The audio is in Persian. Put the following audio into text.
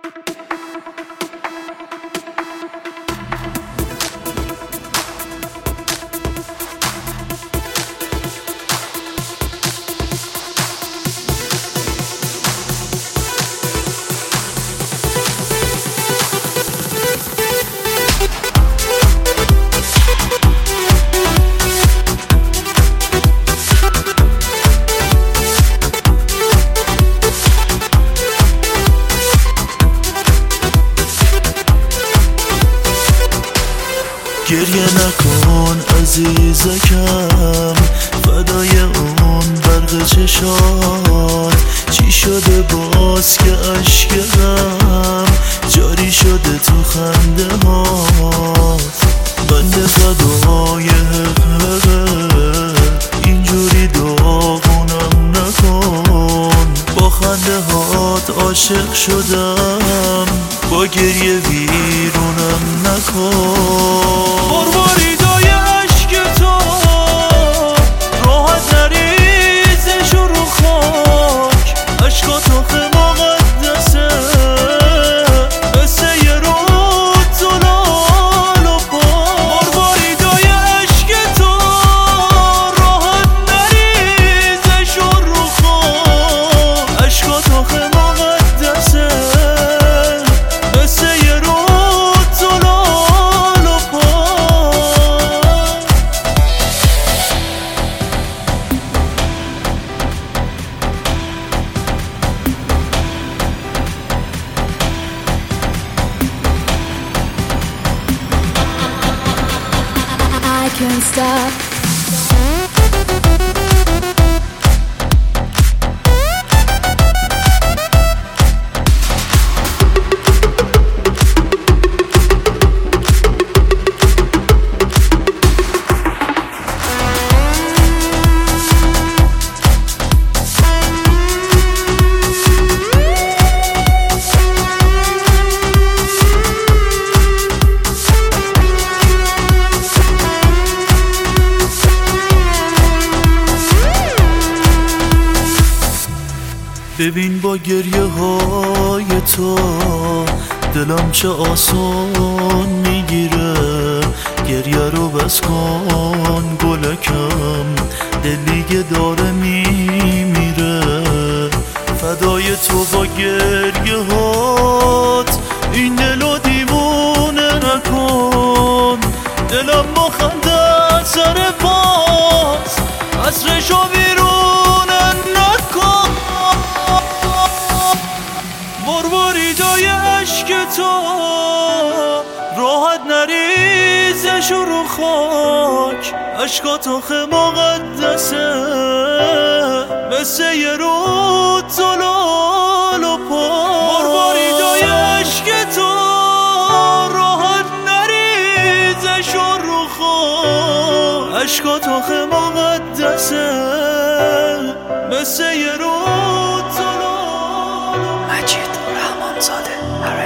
گریه نکن عزیزکم، فدای اون برق چشات. چی شده باز که اشک غم جاری شده تو خنده هات؟ بنده فدای حقه اینجوری داغونم نکن. با خنده هات عاشق شدم، با گریه ویرونم نکن. مرواریدای عشق تو راحت نریزش رو خاک، عشقاتو مقدسه مثل یه رود زلال و پاک. مرواریدای عشق تو راحت نریزش رو خاک، عشقاتو مقدسه مثل یه رود زلال و پاک. I can't stop. ببین با گریه های تو دلم چه آسان میگیره. گریه رو بس کن گلکم، دلیگه داره میمیره. فدای تو با گریه هات این دلو دیوونه نکن. دلم با خنده سر پاس عصرشو بیرونه نکن. مرواریدای عشق تو راحت نریزش رو خاک، عشقاتو مقدسه مثل یه رود زلال و پاک. مرواریدای عشق تو راحت نریزش رو خاک، عشقاتو مقدسه مثل یه رود زلال. مجید رحمانزاده.